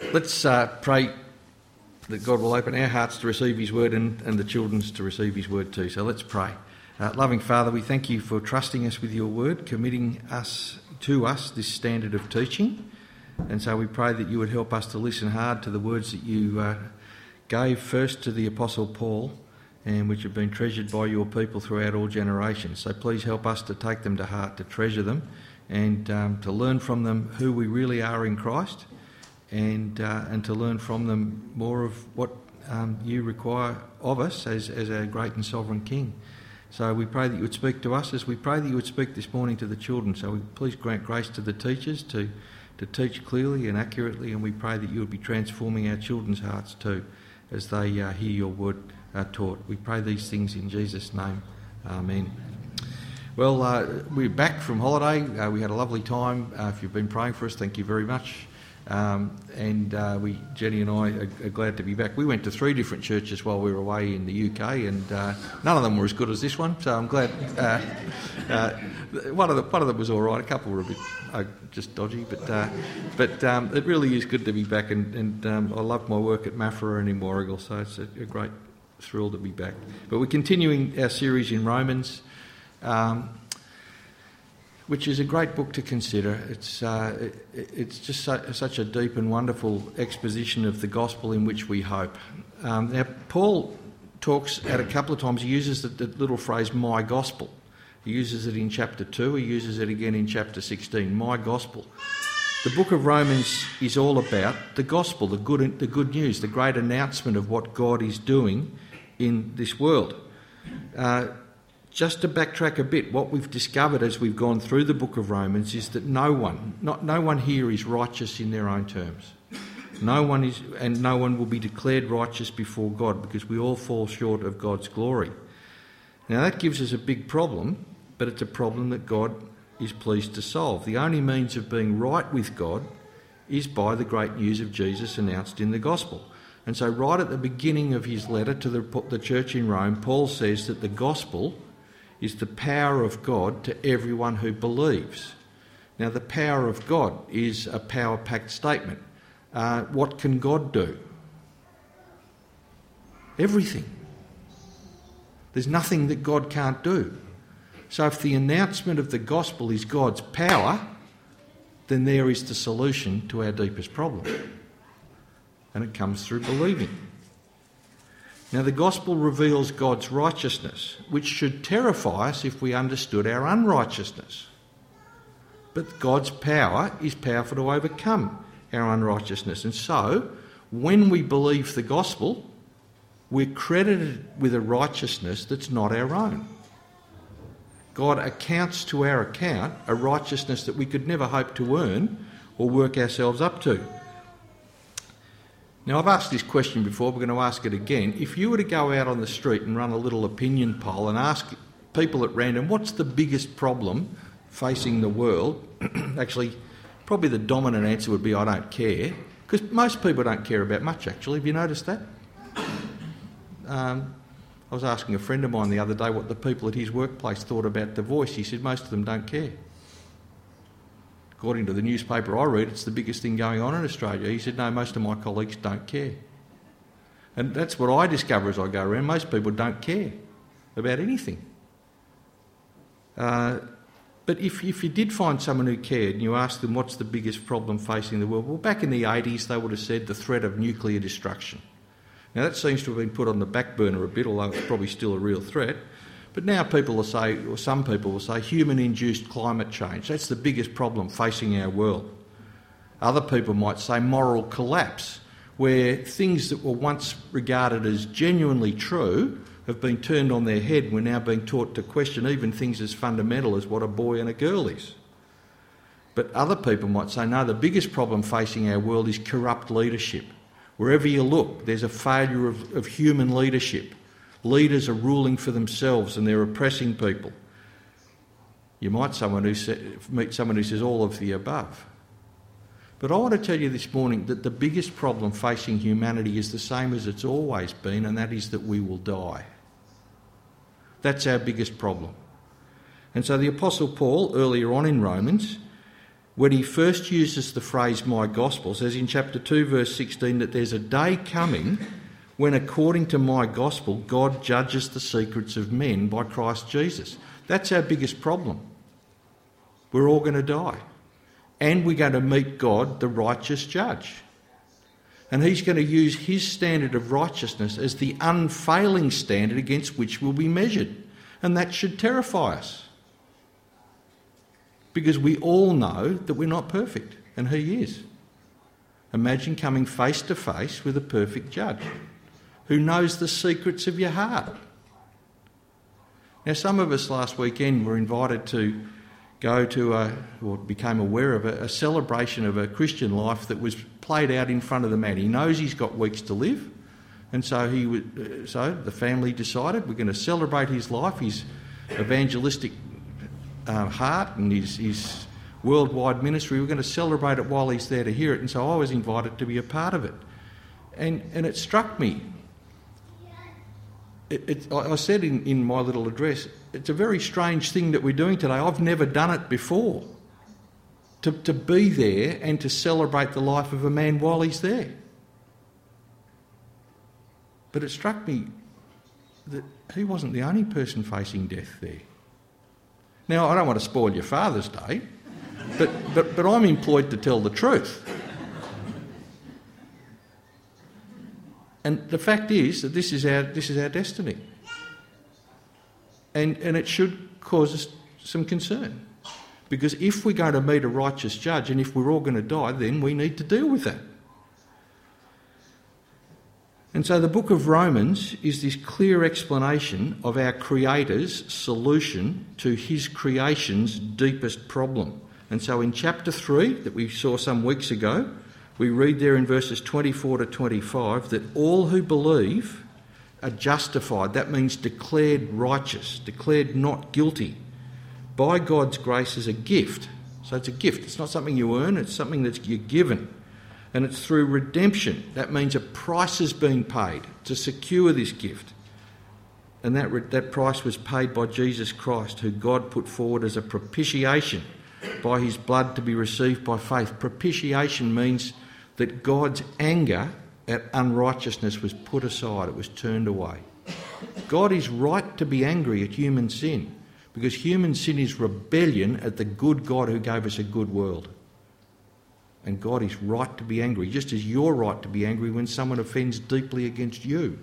Let's pray that God will open our hearts to receive his word and the children's to receive his word too. So let's pray. Loving Father, we thank you for trusting us with your word, committing to us this standard of teaching. And so we pray that you would help us to listen hard to the words that you gave first to the Apostle Paul and which have been treasured by your people throughout all generations. So please help us to take them to heart, to treasure them and to learn from them who we really are in Christ. And to learn from them more of what you require of us as our great and sovereign King. So we pray that you would speak to us as we pray that you would speak this morning to the children. So we please grant grace to the teachers to teach clearly and accurately, and we pray that you would be transforming our children's hearts too as they hear your word taught. We pray these things in Jesus' name. Amen. Well, we're back from holiday. We had a lovely time. If you've been praying for us, thank you very much. Jenny and I are glad to be back. We went to 3 different churches while we were away in the UK, and none of them were as good as this one. So I'm glad. One of them was all right. A couple were a bit just dodgy, but it really is good to be back. And I love my work at Maffra and in Warrigal, so it's a great thrill to be back. But we're continuing our series in Romans. Which is a great book to consider. It's just such a deep and wonderful exposition of the gospel in which we hope. Now, Paul talks at a couple of times, he uses the little phrase, my gospel. He uses it in chapter 2, he uses it again in chapter 16, my gospel. The book of Romans is all about the gospel, the good news, the great announcement of what God is doing in this world. Just to backtrack a bit, what we've discovered as we've gone through the book of Romans is that no one here is righteous in their own terms. No one is, and no one will be declared righteous before God because we all fall short of God's glory. Now that gives us a big problem, but it's a problem that God is pleased to solve. The only means of being right with God is by the great news of Jesus announced in the gospel. And so right at the beginning of his letter to the church in Rome, Paul says that the gospel is the power of God to everyone who believes. Now, the power of God is a power-packed statement. What can God do? Everything. There's nothing that God can't do. So if the announcement of the gospel is God's power, then there is the solution to our deepest problem. And it comes through believing. Now, the gospel reveals God's righteousness, which should terrify us if we understood our unrighteousness. But God's power is powerful to overcome our unrighteousness. And so, when we believe the gospel, we're credited with a righteousness that's not our own. God accounts to our account a righteousness that we could never hope to earn or work ourselves up to. Now, I've asked this question before, we're going to ask it again. If you were to go out on the street and run a little opinion poll and ask people at random, what's the biggest problem facing the world? Actually, probably the dominant answer would be, I don't care. Because most people don't care about much, actually. Have you noticed that? I was asking a friend of mine the other day what the people at his workplace thought about The Voice. He said most of them don't care. According to the newspaper I read, it's the biggest thing going on in Australia. He said, no, most of my colleagues don't care. And that's what I discover as I go around. Most people don't care about anything. But if you did find someone who cared and you asked them what's the biggest problem facing the world, well, back in the 80s they would have said the threat of nuclear destruction. Now that seems to have been put on the back burner a bit, although it's probably still a real threat. But now people will say, or some people will say, human-induced climate change. That's the biggest problem facing our world. Other people might say moral collapse, where things that were once regarded as genuinely true have been turned on their head. We're now being taught to question even things as fundamental as what a boy and a girl is. But other people might say, no, the biggest problem facing our world is corrupt leadership. Wherever you look, there's a failure of human leadership. Leaders are ruling for themselves and they're oppressing people. You might meet someone who says all of the above. But I want to tell you this morning that the biggest problem facing humanity is the same as it's always been, and that is that we will die. That's our biggest problem. And so the Apostle Paul, earlier on in Romans, when he first uses the phrase my gospel, says in chapter 2 verse 16 that there's a day coming when according to my gospel God judges the secrets of men by Christ Jesus. That's our biggest problem. We're all going to die. And we're going to meet God, the righteous judge. And he's going to use his standard of righteousness as the unfailing standard against which we'll be measured. And that should terrify us. Because we all know that we're not perfect, and he is. Imagine coming face to face with a perfect judge who knows the secrets of your heart. Now, some of us last weekend were invited to go to or became aware of a celebration of a Christian life that was played out in front of the man. He knows he's got weeks to live, and so the family decided we're going to celebrate his life, his evangelistic heart and his worldwide ministry. We're going to celebrate it while he's there to hear it, and so I was invited to be a part of it. And it struck me. I said in my little address, it's a very strange thing that we're doing today. I've never done it before. To be there and to celebrate the life of a man while he's there. But it struck me that he wasn't the only person facing death there. Now, I don't want to spoil your Father's Day, but I'm employed to tell the truth. And the fact is that this is our destiny. And it should cause us some concern. Because if we're going to meet a righteous judge and if we're all going to die, then we need to deal with that. And so the book of Romans is this clear explanation of our Creator's solution to his creation's deepest problem. And so in chapter 3 that we saw some weeks ago, we read there in verses 24 to 25 that all who believe are justified. That means declared righteous, declared not guilty, by God's grace as a gift. So it's a gift. It's not something you earn, it's something that you're given. And it's through redemption. That means a price has been paid to secure this gift. And that price was paid by Jesus Christ, who God put forward as a propitiation by his blood to be received by faith. Propitiation means that God's anger at unrighteousness was put aside, it was turned away. God is right to be angry at human sin, because human sin is rebellion at the good God who gave us a good world. And God is right to be angry, just as you're right to be angry when someone offends deeply against you.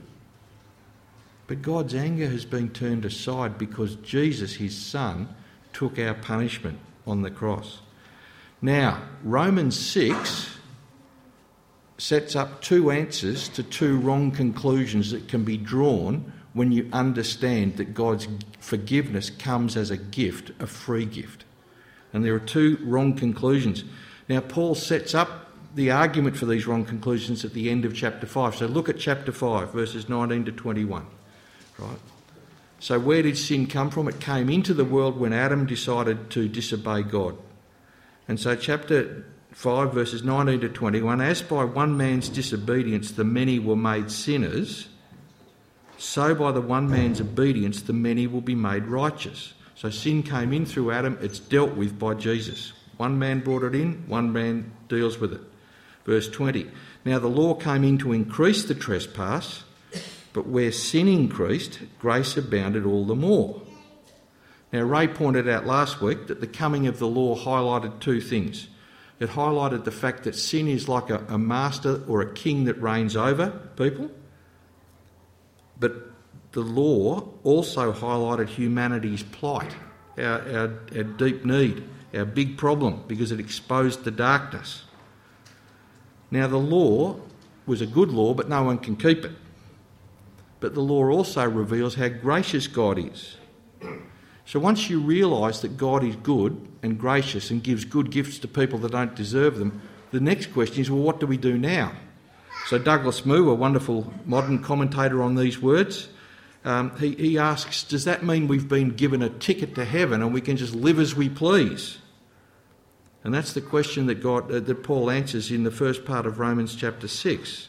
But God's anger has been turned aside because Jesus, his Son, took our punishment on the cross. Now, Romans 6 sets up two answers to two wrong conclusions that can be drawn when you understand that God's forgiveness comes as a gift, a free gift. And there are two wrong conclusions. Now, Paul sets up the argument for these wrong conclusions at the end of chapter 5. So look at chapter 5, verses 19 to 21. Right? So where did sin come from? It came into the world when Adam decided to disobey God. And so chapter 5, verses 19 to 21, as by one man's disobedience the many were made sinners, so by the one man's obedience the many will be made righteous. So sin came in through Adam, it's dealt with by Jesus. One man brought it in, one man deals with it. Verse 20, now the law came in to increase the trespass, but where sin increased, grace abounded all the more. Now Ray pointed out last week that the coming of the law highlighted two things. It highlighted the fact that sin is like a master or a king that reigns over people. But the law also highlighted humanity's plight, our deep need, our big problem, because it exposed the darkness. Now the law was a good law, but no one can keep it. But the law also reveals how gracious God is. So once you realise that God is good and gracious and gives good gifts to people that don't deserve them, the next question is, well, what do we do now? So Douglas Moo, a wonderful modern commentator on these words, he asks, does that mean we've been given a ticket to heaven and we can just live as we please? And that's the question that Paul answers in the first part of Romans chapter 6.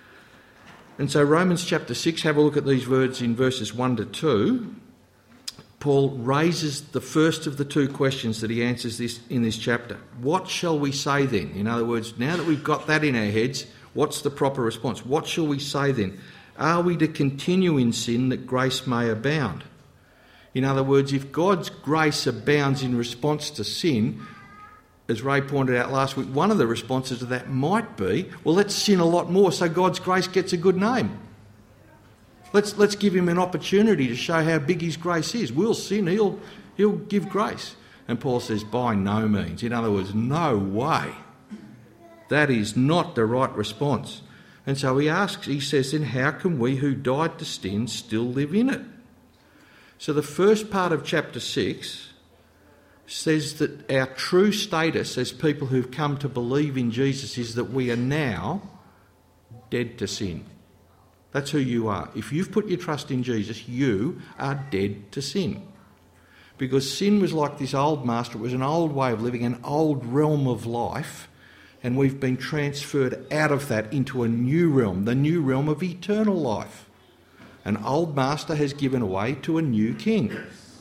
And so Romans chapter 6, have a look at these words in verses 1 to 2. Paul raises the first of the two questions that he answers in this chapter. What shall we say then? In other words, now that we've got that in our heads, what's the proper response? What shall we say then? Are we to continue in sin that grace may abound? In other words, if God's grace abounds in response to sin, as Ray pointed out last week, one of the responses to that might be, well, let's sin a lot more so God's grace gets a good name. Let's give him an opportunity to show how big his grace is. We'll sin, he'll give grace. And Paul says, by no means. In other words, no way. That is not the right response. And so he says, then how can we who died to sin still live in it? So the first part of chapter 6 says that our true status as people who've come to believe in Jesus is that we are now dead to sin. That's who you are. If you've put your trust in Jesus, you are dead to sin. Because sin was like this old master. It was an old way of living, an old realm of life, and we've been transferred out of that into a new realm, the new realm of eternal life. An old master has given way to a new king.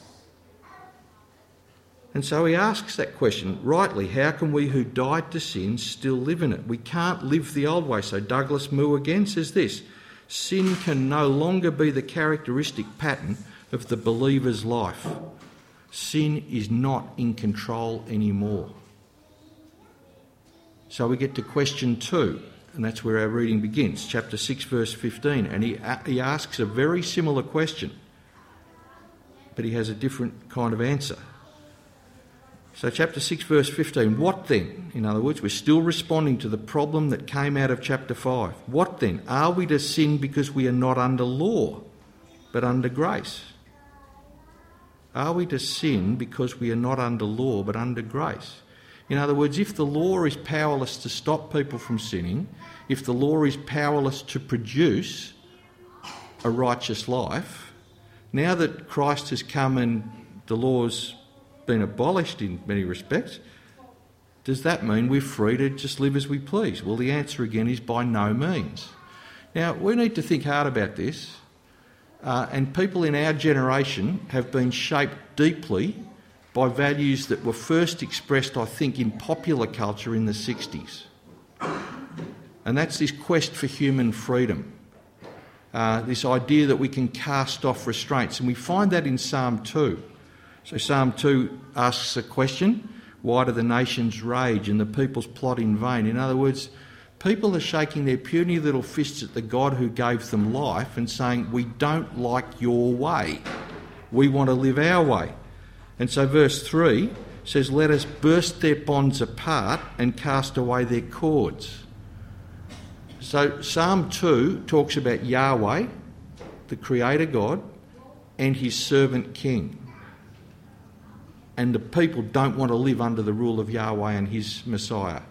And so he asks that question, rightly, how can we who died to sin still live in it? We can't live the old way. So Douglas Moo again says this, sin can no longer be the characteristic pattern of the believer's life. Sin is not in control anymore. So we get to question 2, and that's where our reading begins, chapter 6, verse 15. And he asks a very similar question, but he has a different kind of answer. So chapter 6, verse 15, what then? In other words, we're still responding to the problem that came out of chapter 5. What then? Are we to sin because we are not under law, but under grace? Are we to sin because we are not under law, but under grace? In other words, if the law is powerless to stop people from sinning, if the law is powerless to produce a righteous life, now that Christ has come and the law's been abolished in many respects, does that mean we're free to just live as we please? Well, the answer again is by no means. Now, we need to think hard about this, and people in our generation have been shaped deeply by values that were first expressed, I think, in popular culture in the 60s. And that's this quest for human freedom, this idea that we can cast off restraints. And we find that in Psalm 2. So Psalm 2 asks a question, why do the nations rage and the peoples plot in vain? In other words, people are shaking their puny little fists at the God who gave them life and saying, we don't like your way. We want to live our way. And so verse 3 says, let us burst their bonds apart and cast away their cords. So Psalm 2 talks about Yahweh, the Creator God, and his servant King. And the people don't want to live under the rule of Yahweh and his Messiah.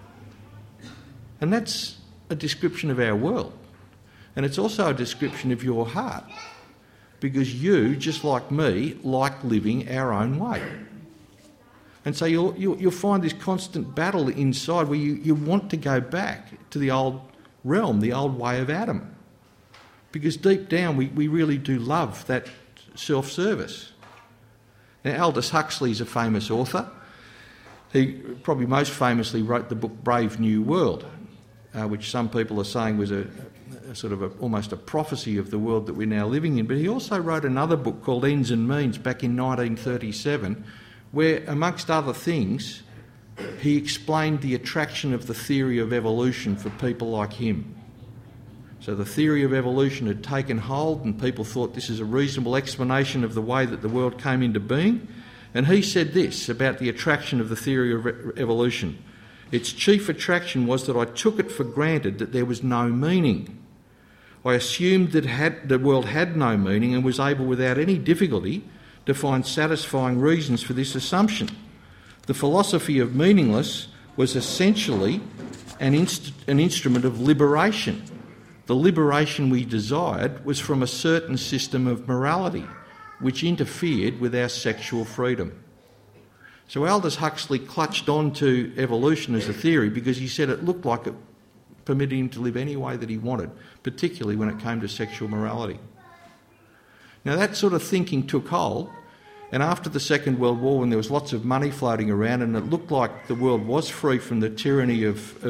And that's a description of our world. And it's also a description of your heart. Because you, just like me, like living our own way. And so you'll find this constant battle inside where you want to go back to the old realm, the old way of Adam. Because deep down we really do love that self-service. Now, Aldous Huxley is a famous author. He probably most famously wrote the book Brave New World, which some people are saying was a sort of almost a prophecy of the world that we're now living in. But he also wrote another book called Ends and Means back in 1937, where, amongst other things, he explained the attraction of the theory of evolution for people like him. So the theory of evolution had taken hold and people thought this is a reasonable explanation of the way that the world came into being. And he said this about the attraction of the theory of evolution. Its chief attraction was that I took it for granted that there was no meaning. I assumed that the world had no meaning and was able without any difficulty to find satisfying reasons for this assumption. The philosophy of meaningless was essentially an instrument of liberation. The liberation we desired was from a certain system of morality, which interfered with our sexual freedom. So Aldous Huxley clutched on to evolution as a theory because he said it looked like it permitted him to live any way that he wanted, particularly when it came to sexual morality. Now that sort of thinking took hold, And after the Second World War, when there was lots of money floating around and it looked like the world was free from the tyranny of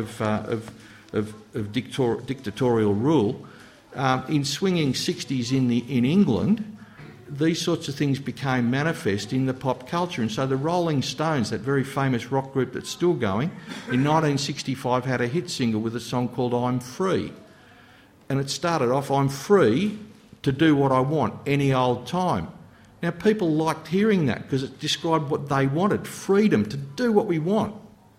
dictatorial rule, in swinging 60s in England, these sorts of things became manifest in the pop culture. And so the Rolling Stones, that very famous rock group that's still going, in 1965 had a hit single with a song called I'm Free. And it started off, I'm free to do what I want any old time. Now, people liked hearing that because it described what they wanted, freedom to do what we want.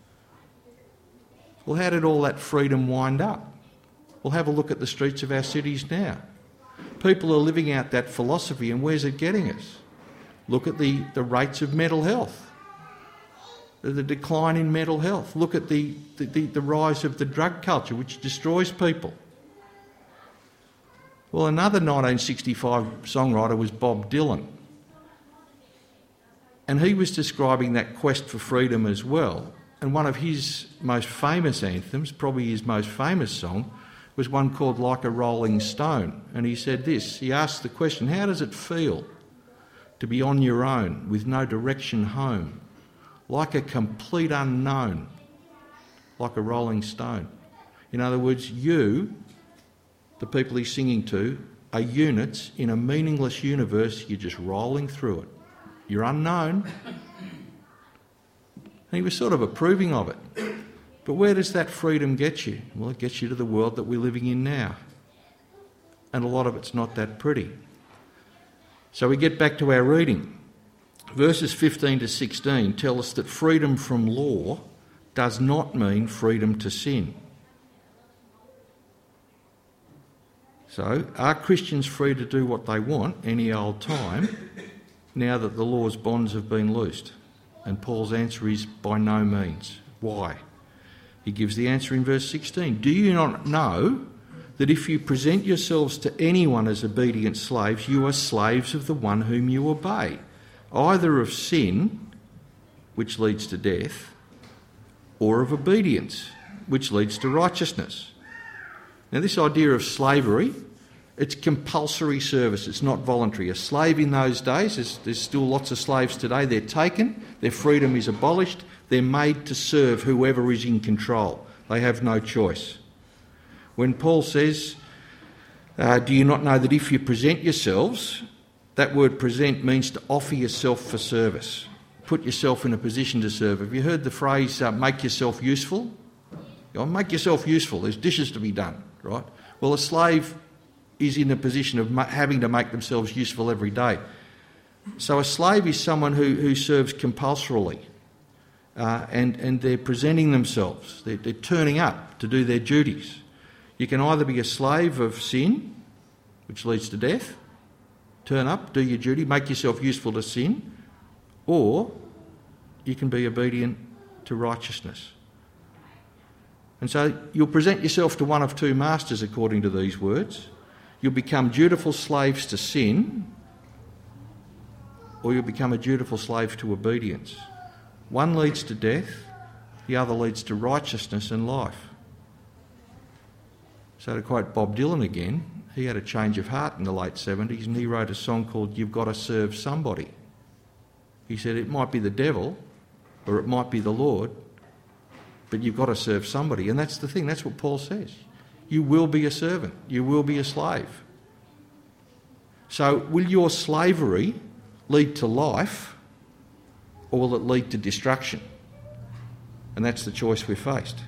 Well, how did all that freedom wind up? Well, have a look at the streets of our cities now. People are living out that philosophy, and where's it getting us? Look at the rates of mental health, the decline in mental health. Look at the rise of the drug culture, which destroys people. Well, another 1965 songwriter was Bob Dylan. And he was describing that quest for freedom as well. And one of his most famous anthems, probably his most famous song, was one called Like a Rolling Stone. And he said this, he asked the question, how does it feel to be on your own with no direction home, like a complete unknown, like a rolling stone? In other words, you, the people he's singing to, are units in a meaningless universe. You're just rolling through it. You're unknown. And he was sort of approving of it. But where does that freedom get you? Well, it gets you to the world that we're living in now. And a lot of it's not that pretty. So we get back to our reading. Verses 15 to 16 tell us that freedom from law does not mean freedom to sin. So, are Christians free to do what they want any old time now that the law's bonds have been loosed? And Paul's answer is by no means. Why? He gives the answer in verse 16. Do you not know that if you present yourselves to anyone as obedient slaves, you are slaves of the one whom you obey, either of sin, which leads to death, or of obedience, which leads to righteousness? Now, this idea of slavery, it's compulsory service, it's not voluntary. A slave in those days, there's still lots of slaves today, they're taken, their freedom is abolished, they're made to serve whoever is in control. They have no choice. When Paul says, do you not know that if you present yourselves, that word present means to offer yourself for service, put yourself in a position to serve. Have you heard the phrase, make yourself useful? Make yourself useful, there's dishes to be done, right? Well, a slave is in a position of having to make themselves useful every day. So a slave is someone who serves compulsorily, and they're presenting themselves, they're turning up to do their duties. You can either be a slave of sin, which leads to death, turn up, do your duty, make yourself useful to sin, or you can be obedient to righteousness. And so you'll present yourself to one of two masters according to these words. You'll become dutiful slaves to sin, or you'll become a dutiful slave to obedience. One leads to death, the other leads to righteousness and life. So to quote Bob Dylan again, he had a change of heart in the late 70s and he wrote a song called You've Got to Serve Somebody. He said it might be the devil or it might be the Lord, but you've got to serve somebody. And that's the thing, that's what Paul says. You will be a servant, you will be a slave. So will your slavery lead to life or will it lead to destruction? And that's the choice we're faced.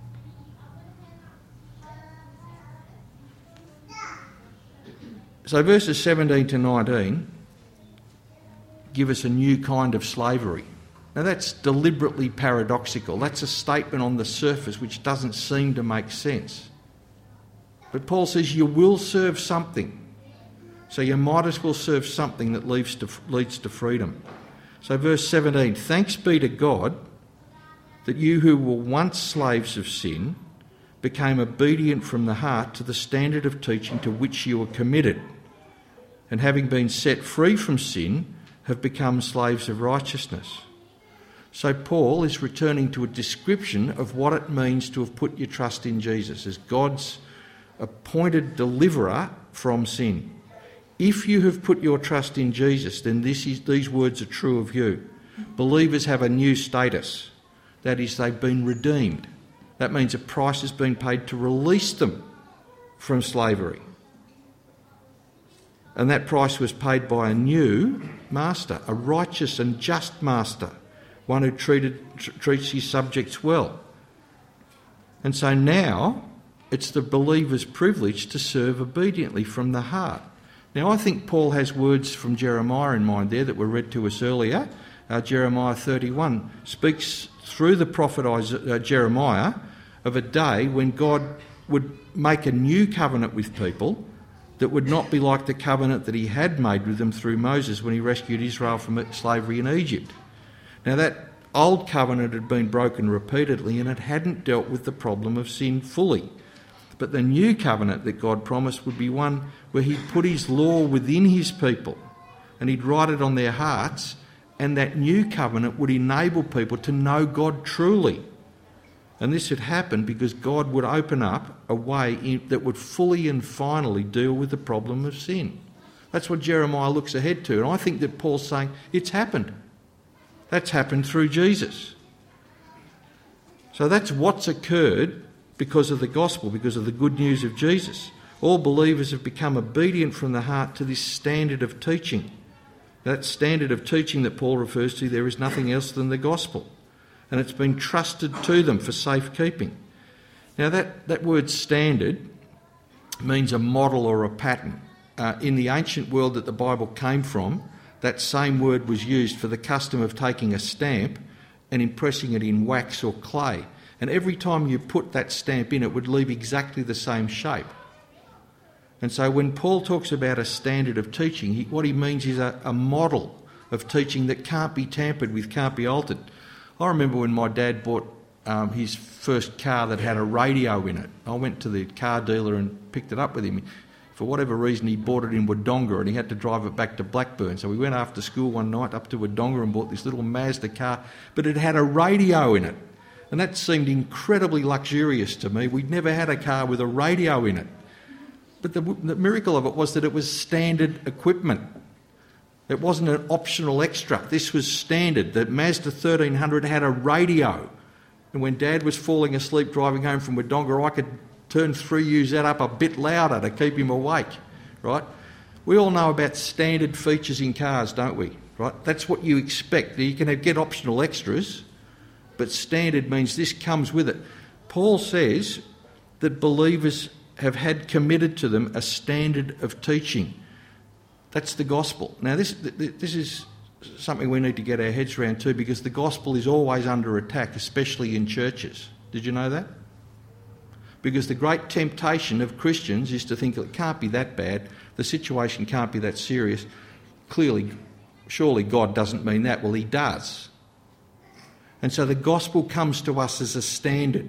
So verses 17 to 19 give us a new kind of slavery. Now that's deliberately paradoxical. That's a statement on the surface which doesn't seem to make sense. But Paul says you will serve something. So you might as well serve something that leads to freedom. So verse 17, thanks be to God that you who were once slaves of sin became obedient from the heart to the standard of teaching to which you were committed, and having been set free from sin, have become slaves of righteousness. So Paul is returning to a description of what it means to have put your trust in Jesus as God's appointed deliverer from sin. If you have put your trust in Jesus, then these words are true of you. Believers have a new status. That is, they've been redeemed. That means a price has been paid to release them from slavery. And that price was paid by a new master, a righteous and just master, one who treats his subjects well. And so now it's the believer's privilege to serve obediently from the heart. Now I think Paul has words from Jeremiah in mind there that were read to us earlier. Jeremiah 31 speaks through the prophet Jeremiah of a day when God would make a new covenant with people that would not be like the covenant that he had made with them through Moses when he rescued Israel from slavery in Egypt. Now that old covenant had been broken repeatedly and it hadn't dealt with the problem of sin fully. But the new covenant that God promised would be one where he'd put his law within his people and he'd write it on their hearts, and that new covenant would enable people to know God truly. And this had happened because God would open up a way that would fully and finally deal with the problem of sin. That's what Jeremiah looks ahead to. And I think that Paul's saying it's happened. That's happened through Jesus. So that's what's occurred because of the gospel, because of the good news of Jesus. All believers have become obedient from the heart to this standard of teaching. That standard of teaching that Paul refers to, there is nothing else than the gospel. And it's been trusted to them for safekeeping. Now that word standard means a model or a pattern. In the ancient world that the Bible came from, that same word was used for the custom of taking a stamp and impressing it in wax or clay. And every time you put that stamp in, it would leave exactly the same shape. And so when Paul talks about a standard of teaching, what he means is a model of teaching that can't be tampered with, can't be altered. I remember when my dad bought his first car that had a radio in it. I went to the car dealer and picked it up with him. For whatever reason, he bought it in Wodonga and he had to drive it back to Blackburn. So we went after school one night up to Wodonga and bought this little Mazda car, but it had a radio in it. And that seemed incredibly luxurious to me. We'd never had a car with a radio in it. But the miracle of it was that it was standard equipment. It wasn't an optional extra. This was standard. The Mazda 1300 had a radio. And when Dad was falling asleep driving home from Wodonga, I could use that up a bit louder to keep him awake, right? We all know about standard features in cars, don't we? Right? That's what you expect. You can get optional extras, but standard means this comes with it. Paul says that believers have had committed to them a standard of teaching. That's the gospel. Now, this is something we need to get our heads around too, because the gospel is always under attack, especially in churches. Did you know that? Because the great temptation of Christians is to think it can't be that bad, the situation can't be that serious. Clearly, surely God doesn't mean that. Well, he does. And so the gospel comes to us as a standard.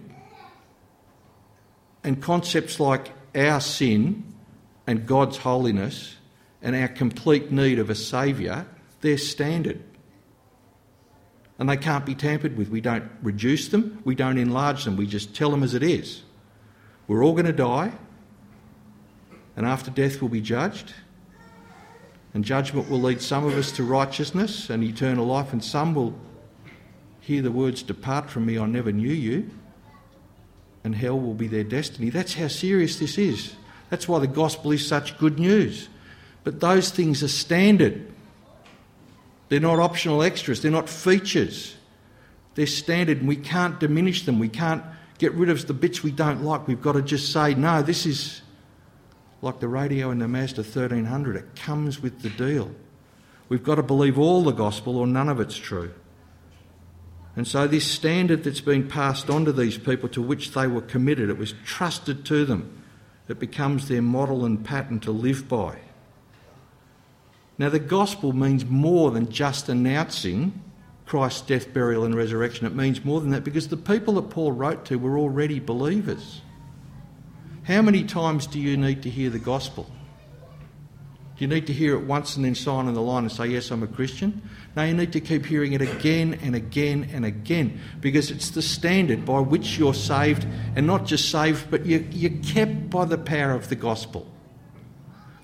And concepts like our sin and God's holiness and our complete need of a saviour, they're standard. And they can't be tampered with. We don't reduce them, we don't enlarge them, we just tell them as it is. We're all going to die, and after death we'll be judged, and judgment will lead some of us to righteousness and eternal life, and some will hear the words, "Depart from me, I never knew you," and hell will be their destiny. That's how serious this is. That's why the gospel is such good news. But those things are standard. They're not optional extras. They're not features. They're standard, and we can't diminish them. We can't get rid of the bits we don't like. We've got to just say, no, this is like the radio in the Mazda 1300. It comes with the deal. We've got to believe all the gospel or none of it's true. And so this standard that's been passed on to these people, to which they were committed, it was trusted to them. It becomes their model and pattern to live by. Now, the gospel means more than just announcing Christ's death, burial and resurrection. It means more than that, because the people that Paul wrote to were already believers. How many times do you need to hear the gospel? Do you need to hear it once and then sign on the line and say, yes, I'm a Christian? No, you need to keep hearing it again and again and again, because it's the standard by which you're saved, and not just saved, but you're kept by the power of the gospel.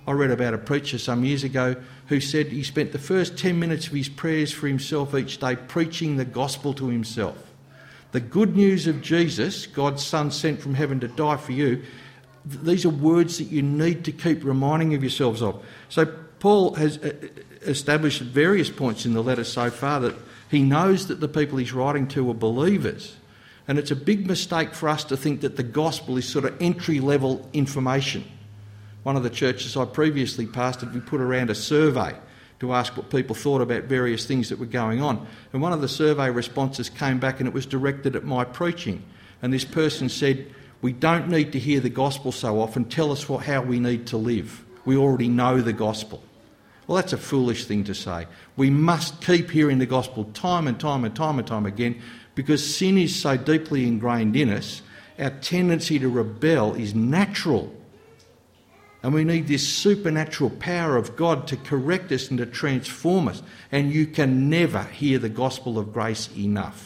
I read about a preacher some years ago who said he spent the first 10 minutes of his prayers for himself each day preaching the gospel to himself. The good news of Jesus, God's Son sent from heaven to die for you, these are words that you need to keep reminding of yourselves of. So Paul has established at various points in the letter so far that he knows that the people he's writing to are believers. And it's a big mistake for us to think that the gospel is sort of entry-level information. One of the churches I previously pastored, we put around a survey to ask what people thought about various things that were going on. And one of the survey responses came back and it was directed at my preaching. And this person said, "We don't need to hear the gospel so often. Tell us how we need to live. We already know the gospel." Well, that's a foolish thing to say. We must keep hearing the gospel time and time and time and time again, because sin is so deeply ingrained in us. Our tendency to rebel is natural. And we need this supernatural power of God to correct us and to transform us. And you can never hear the gospel of grace enough.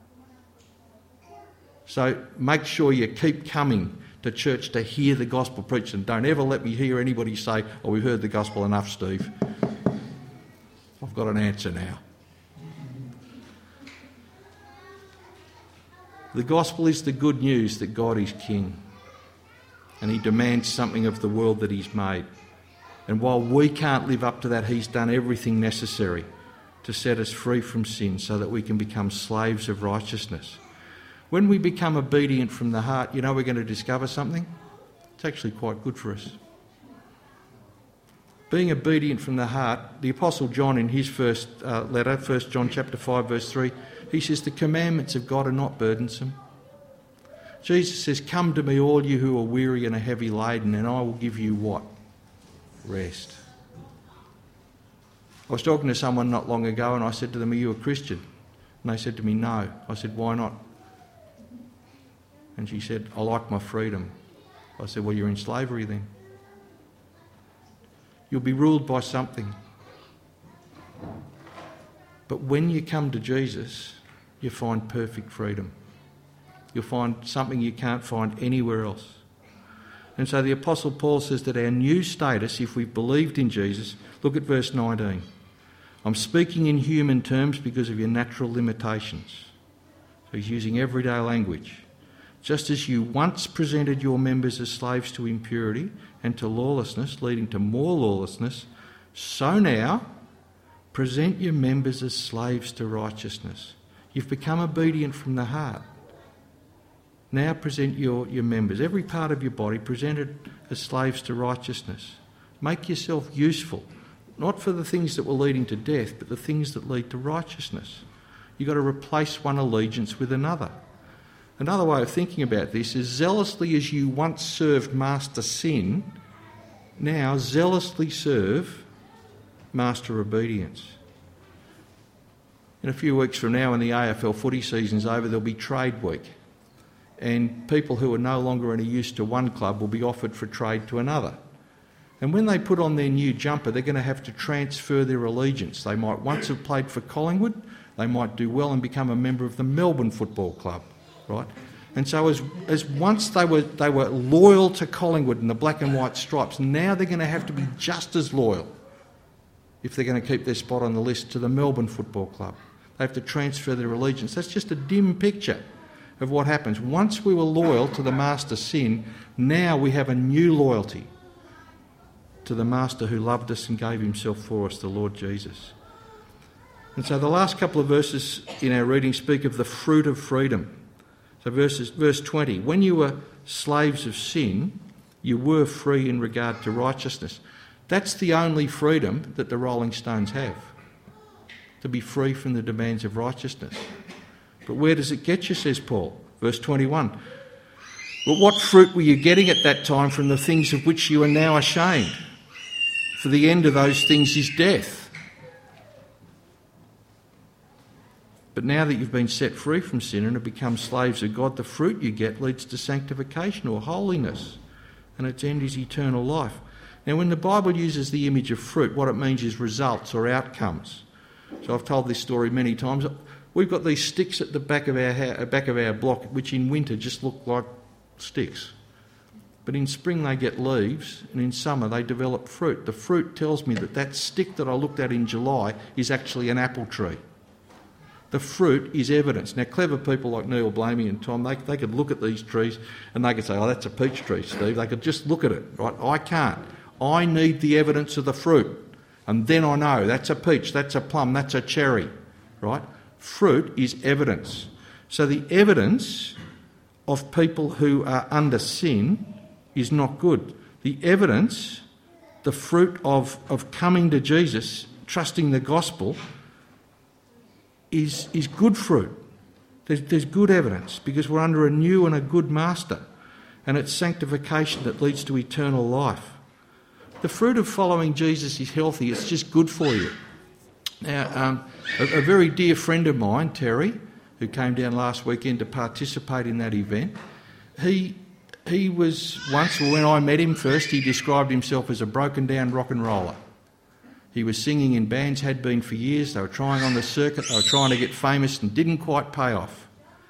So make sure you keep coming to church to hear the gospel preached. And don't ever let me hear anybody say, "Oh, we've heard the gospel enough, Steve. I've got an answer now." The gospel is the good news that God is king. And he demands something of the world that he's made. And while we can't live up to that, he's done everything necessary to set us free from sin so that we can become slaves of righteousness. When we become obedient from the heart, you know we're going to discover something? It's actually quite good for us. Being obedient from the heart, the Apostle John in his first letter, 1 John chapter 5 verse 3, he says the commandments of God are not burdensome. Jesus says, "Come to me all you who are weary and are heavy laden, and I will give you" what? Rest. I was talking to someone not long ago and I said to them, "Are you a Christian?" And they said to me, "No." I said, "Why not?" And she said, "I like my freedom." I said, "Well, you're in slavery then. You'll be ruled by something. But when you come to Jesus, you find perfect freedom. You'll find something you can't find anywhere else." And so the Apostle Paul says that our new status, if we've believed in Jesus, look at verse 19. "I'm speaking in human terms because of your natural limitations." So he's using everyday language. "Just as you once presented your members as slaves to impurity and to lawlessness, leading to more lawlessness, so now present your members as slaves to righteousness." You've become obedient from the heart. Now present your members, every part of your body, presented as slaves to righteousness. Make yourself useful, not for the things that were leading to death, but the things that lead to righteousness. You've got to replace one allegiance with another. Another way of thinking about this is, zealously as you once served Master Sin, now zealously serve Master Obedience. In a few weeks from now, when the AFL footy season's over, there'll be trade week. And people who are no longer any use to one club will be offered for trade to another. And when they put on their new jumper, they're going to have to transfer their allegiance. They might once have played for Collingwood, they might do well and become a member of the Melbourne Football Club, right? And so as once they were loyal to Collingwood and the black and white stripes, now they're going to have to be just as loyal, if they're going to keep their spot on the list, to the Melbourne Football Club. They have to transfer their allegiance. That's just a dim picture of what happens. Once we were loyal to the Master Sin, now we have a new loyalty to the Master who loved us and gave himself for us, the Lord Jesus. And so the last couple of verses in our reading speak of the fruit of freedom. So verse 20, "When you were slaves of sin, you were free in regard to righteousness." That's the only freedom that the Rolling Stones have, to be free from the demands of righteousness. But where does it get you, says Paul? Verse 21. "But what fruit were you getting at that time from the things of which you are now ashamed? For the end of those things is death. But now that you've been set free from sin and have become slaves of God, the fruit you get leads to sanctification or holiness, and its end is eternal life." Now, when the Bible uses the image of fruit, what it means is results or outcomes. So I've told this story many times. We've got these sticks at the back of our block, which in winter just look like sticks. but in spring they get leaves, and in summer they develop fruit. The fruit tells me that stick that I looked at in July is actually an apple tree. The fruit is evidence. Now, clever people like Neil Blamey and Tom, they could look at these trees and they could say, oh, that's a peach tree, Steve. They could just look at it, right? I can't. I need the evidence of the fruit. And then I know that's a peach, that's a plum, that's a cherry, right? Fruit is evidence. So the evidence of people who are under sin is not good. The evidence, the fruit of coming to Jesus, trusting the gospel, is good fruit. There's good evidence because we're under a new and a good master, and it's sanctification that leads to eternal life. The fruit of following Jesus is healthy. It's just good for you. Now, a very dear friend of mine, Terry, who came down last weekend to participate in that event, he was once, when I met him first, he described himself as a broken down rock and roller. He was singing in bands, had been for years. They were trying on the circuit. They were trying to get famous and didn't quite pay off.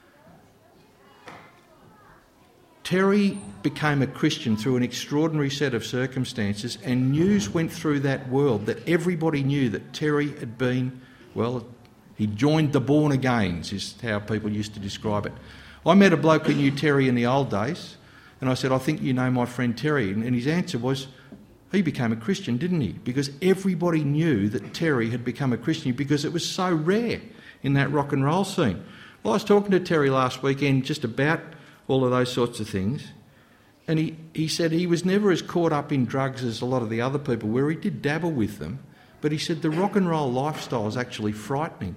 Terry became a Christian through an extraordinary set of circumstances, and news went through that world that everybody knew that Terry had been, well, he joined the born agains, is how people used to describe it. I met a bloke who knew Terry in the old days, and I said, I think you know my friend Terry. And his answer was, he became a Christian, didn't he? Because everybody knew that Terry had become a Christian because it was so rare in that rock and roll scene. Well, I was talking to Terry last weekend just about all of those sorts of things, and he said he was never as caught up in drugs as a lot of the other people were. He did dabble with them, but he said the rock and roll lifestyle is actually frightening.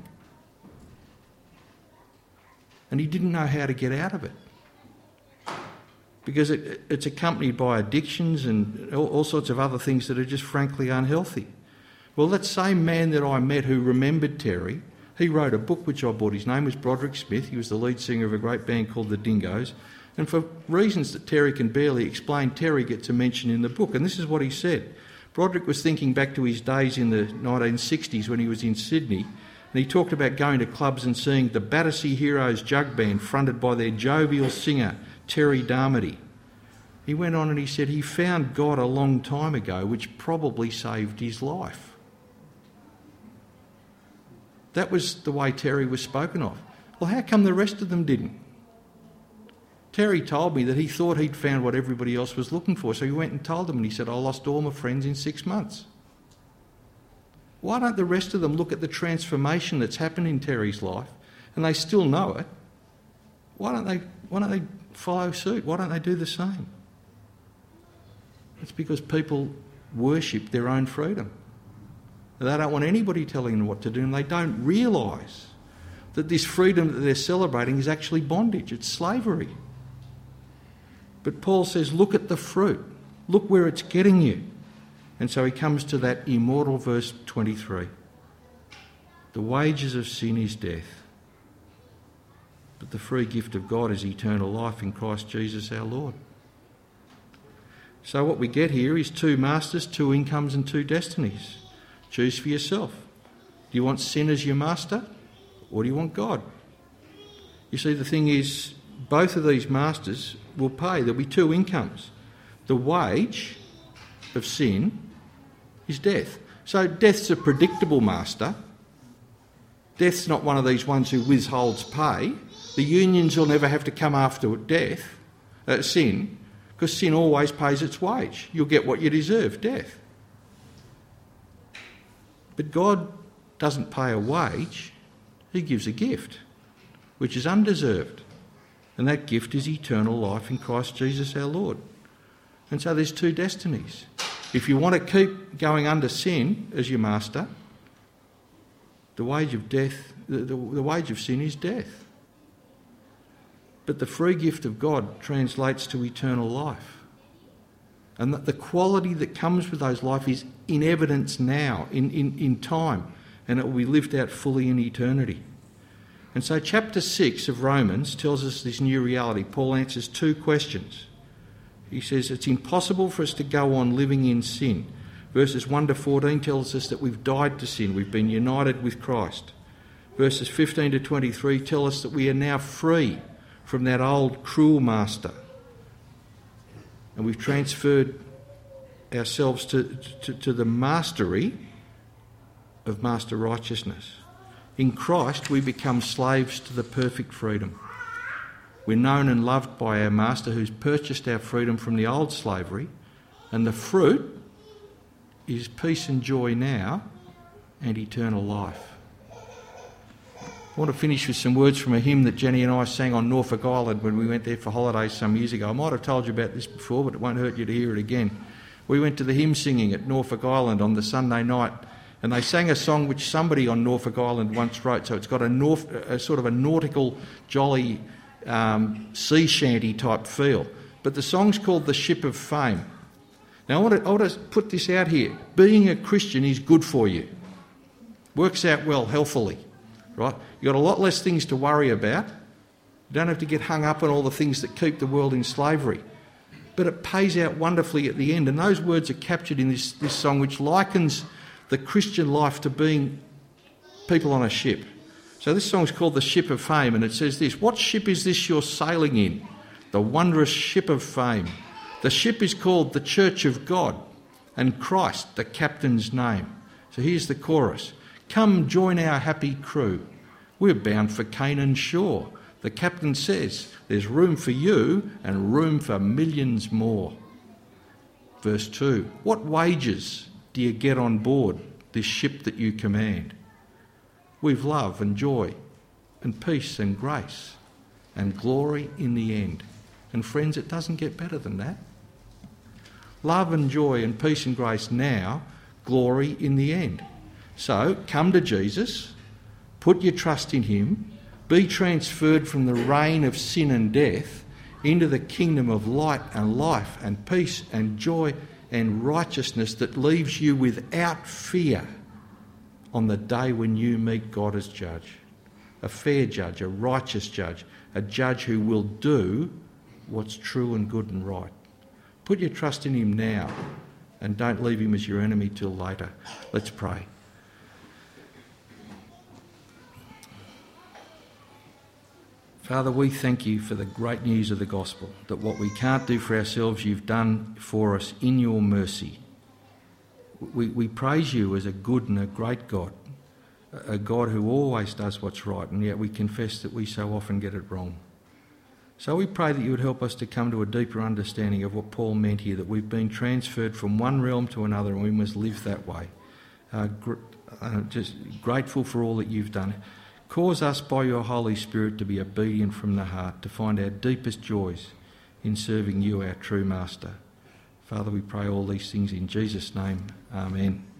And he didn't know how to get out of it, because it's accompanied by addictions and all sorts of other things that are just frankly unhealthy. Well, that same man that I met who remembered Terry, he wrote a book which I bought. His name was Broderick Smith. He was the lead singer of a great band called the Dingoes. And for reasons that Terry can barely explain, Terry gets a mention in the book. And this is what he said. Broderick was thinking back to his days in the 1960s when he was in Sydney, and he talked about going to clubs and seeing the Battersea Heroes jug band fronted by their jovial singer, Terry Darmody. He went on and he said he found God a long time ago, which probably saved his life. That was the way Terry was spoken of. Well, how come the rest of them didn't? Terry told me that he thought he'd found what everybody else was looking for, so he went and told them, and he said, I lost all my friends in 6 months. Why don't the rest of them look at the transformation that's happened in Terry's life, and they still know it? Why don't they follow suit? Why don't they do the same? It's because people worship their own freedom. They don't want anybody telling them what to do, and they don't realise that this freedom that they're celebrating is actually bondage. It's slavery. But Paul says, look at the fruit. Look where it's getting you. And so he comes to that immortal verse 23. The wages of sin is death, but the free gift of God is eternal life in Christ Jesus our Lord. So what we get here is 2 masters, 2 incomes and 2 destinies. Choose for yourself. Do you want sin as your master, or do you want God? You see, the thing is, both of these masters will pay. There'll be 2 incomes. The wage of sin is death. So death's a predictable master. Death's not one of these ones who withholds pay. The unions will never have to come after sin, because sin always pays its wage. You'll get what you deserve, death. But God doesn't pay a wage. He gives a gift, which is undeserved. And that gift is eternal life in Christ Jesus our Lord. And so there's 2 destinies. If you want to keep going under sin as your master, the wage of death, the wage of sin is death. But the free gift of God translates to eternal life. And the quality that comes with those life is in evidence now, in time, and it will be lived out fully in eternity. And so chapter 6 of Romans tells us this new reality. Paul answers 2 questions. He says it's impossible for us to go on living in sin. Verses 1 to 14 tells us that we've died to sin. We've been united with Christ. Verses 15 to 23 tell us that we are now free from that old cruel master. and we've transferred ourselves to the mastery of Master Righteousness. In Christ, we become slaves to the perfect freedom. We're known and loved by our Master, who's purchased our freedom from the old slavery, and the fruit is peace and joy now and eternal life. I want to finish with some words from a hymn that Jenny and I sang on Norfolk Island when we went there for holidays some years ago. I might have told you about this before, but it won't hurt you to hear it again. We went to the hymn singing at Norfolk Island on the Sunday night, and they sang a song which somebody on Norfolk Island once wrote. So it's got a sort of a nautical, jolly sea shanty type feel. But the song's called The Ship of Fame. Now I want to put this out here. Being a Christian is good for you. Works out well, healthily. Right? You've got a lot less things to worry about. You don't have to get hung up on all the things that keep the world in slavery. But it pays out wonderfully at the end. And those words are captured in this song, which likens the Christian life to being people on a ship. So this song's called The Ship of Fame, and it says this: what ship is this you're sailing in? The wondrous ship of fame. The ship is called the Church of God, and Christ the captain's name. So here's the chorus. Come join our happy crew. We're bound for Canaan's shore. The captain says there's room for you and room for millions more. Verse 2. What wages do you get on board this ship that you command? We've love and joy and peace and grace and glory in the end. And friends, it doesn't get better than that. Love and joy and peace and grace now, glory in the end. So come to Jesus, put your trust in him, be transferred from the reign of sin and death into the kingdom of light and life and peace and joy and righteousness that leaves you without fear on the day when you meet God as judge. A fair judge, a righteous judge, a judge who will do what's true and good and right. Put your trust in him now and don't leave him as your enemy till later. Let's pray. Father, we thank you for the great news of the gospel, that what we can't do for ourselves, you've done for us in your mercy. We praise you as a good and a great God, a God who always does what's right, and yet we confess that we so often get it wrong. So we pray that you would help us to come to a deeper understanding of what Paul meant here, that we've been transferred from one realm to another and we must live that way. Just grateful for all that you've done. Cause us by your Holy Spirit to be obedient from the heart, to find our deepest joys in serving you, our true Master. Father, we pray all these things in Jesus' name. Amen.